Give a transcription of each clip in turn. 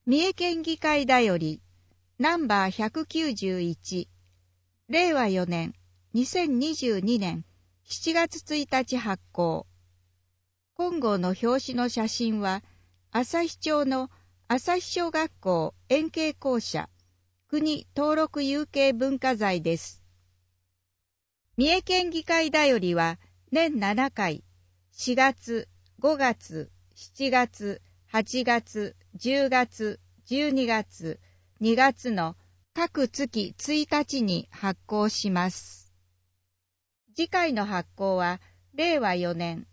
三重県議会だよりナンバー191、令和4年2022年7月1日発行。本号の表紙の写真は、旭町の旭小学校円形校舎、国登録有形文化財です。三重県議会だよりは年7回、4月、5月、7月、8月、10月、12月、2月の各月1日に発行します。次回の発行は令和4年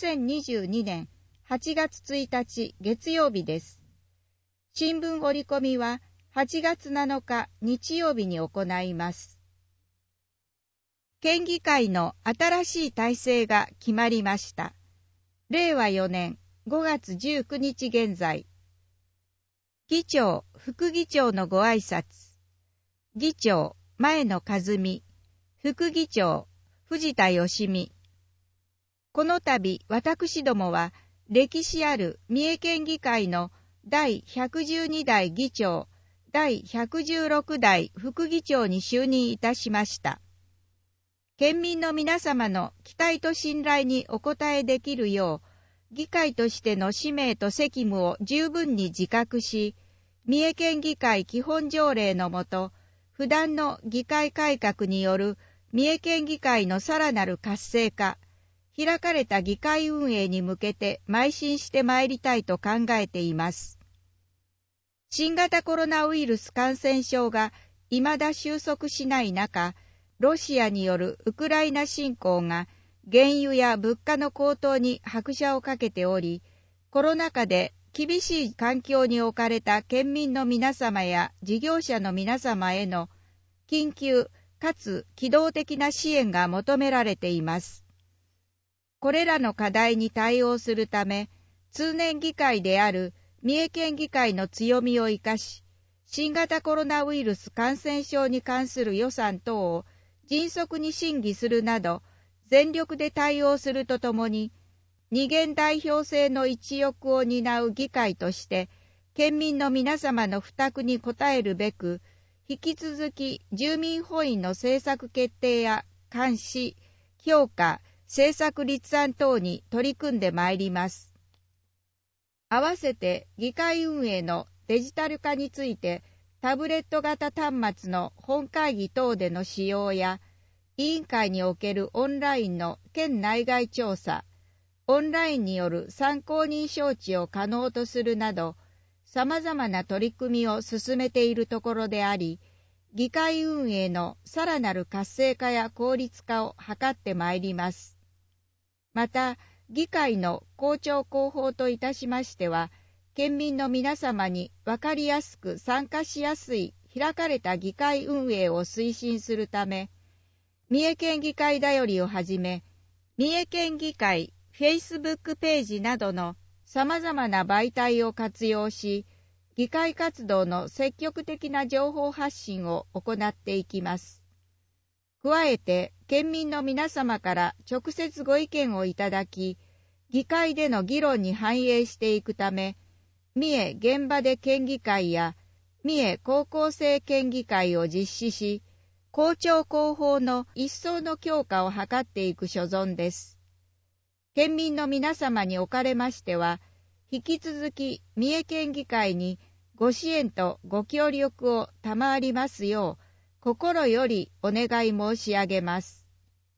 2022年8月1日月曜日です。新聞折り込みは8月7日日曜日に行います。県議会の新しい体制が決まりました。令和4年5月19日現在、議長、副議長のご挨拶、議長、前野和美、副議長、藤田義美。この度、私どもは、歴史ある三重県議会の第112代議長、第116代副議長に就任いたしました。県民の皆様の期待と信頼にお応えできるよう、議会としての使命と責務を十分に自覚し、三重県議会基本条例のもと、不断の議会改革による三重県議会のさらなる活性化、開かれた議会運営に向けて邁進してまいりたいと考えています。新型コロナウイルス感染症が未だ収束しない中、ロシアによるウクライナ侵攻が原油や物価の高騰に拍車をかけており、コロナ禍で厳しい環境に置かれた県民の皆様や事業者の皆様への緊急かつ機動的な支援が求められています。これらの課題に対応するため、通年議会である三重県議会の強みを生かし、新型コロナウイルス感染症に関する予算等を迅速に審議するなど、全力で対応するとともに、二元代表制の一翼を担う議会として、県民の皆様の負託に応えるべく、引き続き住民本位の政策決定や監視、評価、政策立案等に取り組んでまいります。合わせて議会運営のデジタル化について、タブレット型端末の本会議等での使用や、委員会におけるオンラインの県内外調査、オンラインによる参考人招致を可能とするなど、様々な取り組みを進めているところであり、議会運営のさらなる活性化や効率化を図ってまいります。また、議会の公聴広報といたしましては、県民の皆様に分かりやすく参加しやすい開かれた議会運営を推進するため、三重県議会だよりをはじめ、三重県議会Facebook ページなどの様々な媒体を活用し、議会活動の積極的な情報発信を行っていきます。加えて、県民の皆様から直接ご意見をいただき、議会での議論に反映していくため、三重現場で県議会や三重高校生県議会を実施し、公聴広報の一層の強化を図っていく所存です。県民の皆様におかれましては、引き続き三重県議会にご支援とご協力を賜りますよう、心よりお願い申し上げます。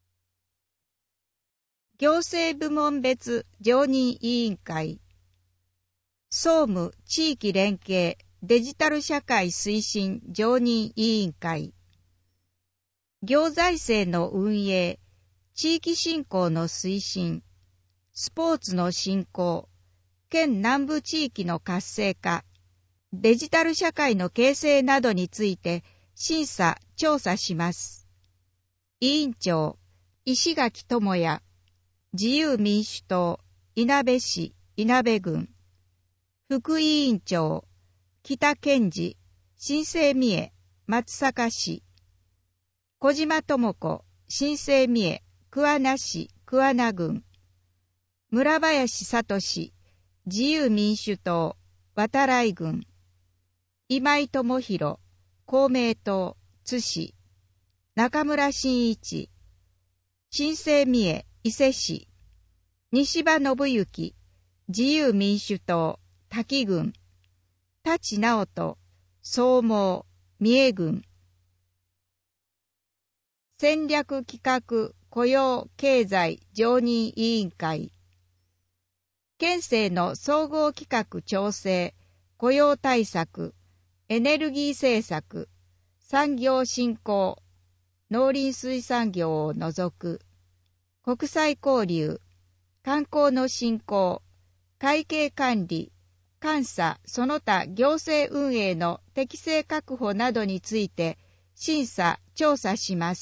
行政部門別常任委員会、総務地域連携デジタル社会推進常任委員会、行財政の運営、地域振興の推進、スポーツの振興、県南部地域の活性化、デジタル社会の形成などについて審査・調査します。委員長、石垣智也、自由民主党、いなべ市、いなべ郡。副委員長、北健二、新生三重、松阪市。小島智子、新生三重、桑名市、桑名郡。村林聡、自由民主党、渡来郡。 今井智弘、公明党、津市、中村真一、新生三重、伊勢市、西場信之、自由民主党、滝郡、舘直人、総毛、三重郡、戦略企画雇用経済常任委員会、県政の総合企画調整、雇用対策、エネルギー政策、産業振興、農林水産業を除く、国際交流、観光の振興、会計管理、監査その他行政運営の適正確保などについて審査・調査します。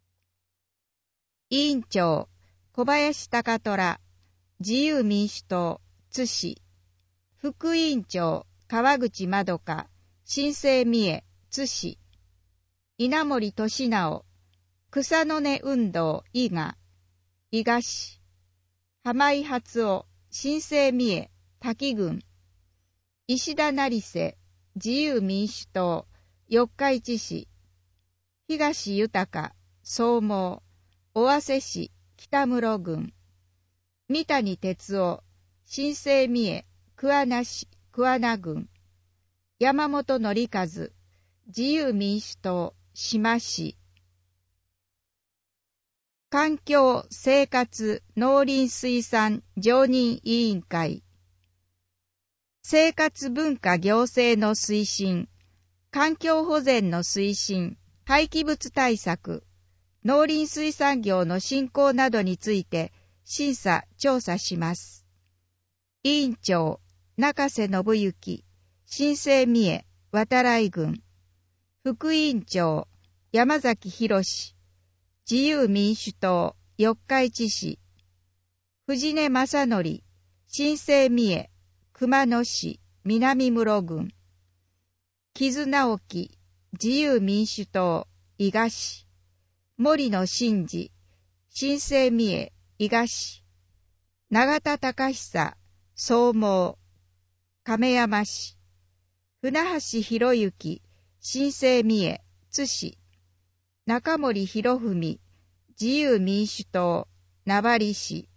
委員長、小林貴虎、自由民主党、津市。副委員長、川口まどか、新生三重、津市。稲森俊直、草の根運動、伊賀、伊賀市。浜井初夫、新生三重、滝郡。石田成瀬、自由民主党、四日市市。東豊、総毛、尾鷲市、北室郡。三谷哲夫、新生三重、桑名市、桑名郡。山本則和、自由民主党、志摩市。環境生活農林水産常任委員会。生活文化行政の推進、環境保全の推進、廃棄物対策、農林水産業の振興などについて審査・調査します。委員長、中瀬信之、新生三重、渡来郡。副委員長、山崎博、自由民主党、四日市市。藤根正則、新生三重、熊野市、南室郡。木津直樹、自由民主党、伊賀市。森野真治、新生三重、伊賀市。永田隆久、総毛、亀山市。船橋博之、新生三重、津市。中森博文、自由民主党、名張市。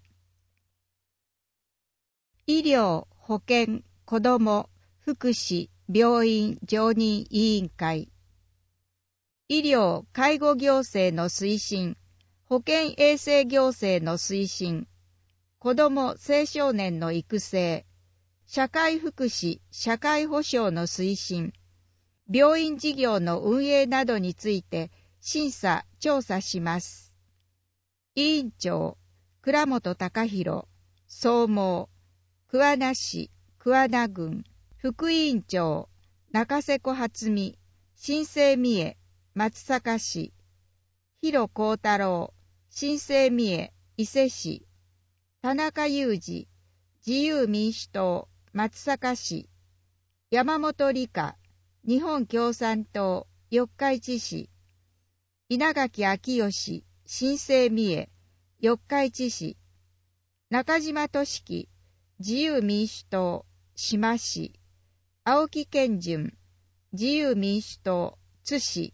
医療、保健、子ども、福祉、病院常任委員会。医療・介護行政の推進、保健衛生行政の推進、子ども・青少年の育成、社会福祉・社会保障の推進、病院事業の運営などについて審査・調査します。委員長、倉本隆弘、総毛、桑名市、桑名郡。副委員長、中瀬小初美、新生三重、松阪市。広幸太郎、新生三重、伊勢市。田中裕二、自由民主党、松阪市。山本理香、日本共産党、四日市市。稲垣昭義、新生三重、四日市市。中島俊樹、自由民主党、志摩市。青木健順、自由民主党、津市。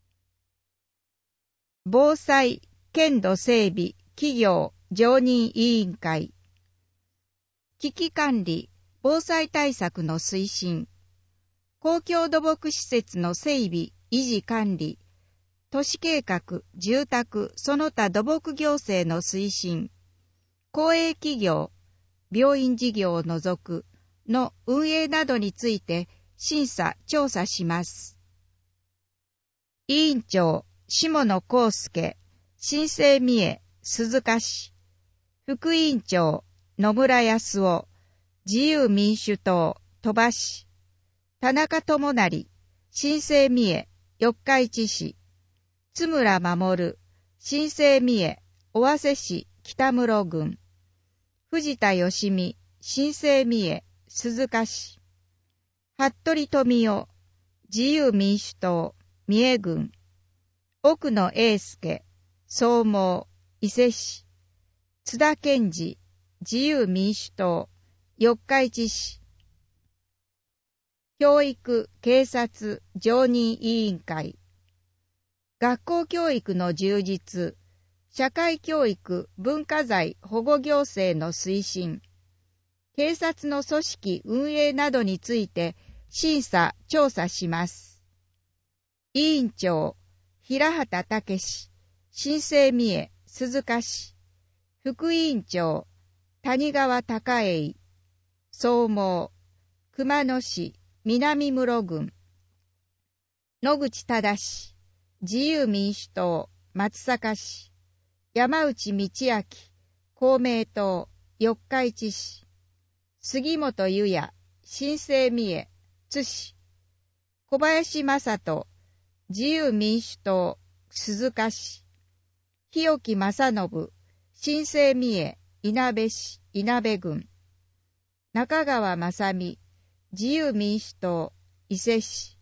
防災、県土整備、企業、常任委員会。危機管理、防災対策の推進。公共土木施設の整備、維持管理。都市計画、住宅、その他土木行政の推進。公営企業、病院事業を除くの運営などについて審査・調査します。委員長、下野康介、新生三重、鈴鹿市。副委員長、野村康夫、自由民主党、鳥羽市。田中智成、新生三重、四日市市。津村守、新生三重、尾鷲市、北室郡。藤田義美、新生三重、鈴鹿市。服部富夫、自由民主党、三重郡。奥野英介、総毛、伊勢市。津田健二、自由民主党、四日市市。 教育、警察、常任委員会。学校教育の充実、社会教育、文化財保護行政の推進、警察の組織運営などについて審査・調査します。委員長、平畑武史、新生三重、鈴鹿市。副委員長、谷川隆栄。総務、熊野市、南室郡。野口忠、自由民主党、松阪市。山内道明、公明党、四日市市。杉本裕也、新生三重、津市。小林正人、自由民主党、鈴鹿市。日置正信、新生三重、いなべ市、いなべ郡。中川正美、自由民主党、伊勢市。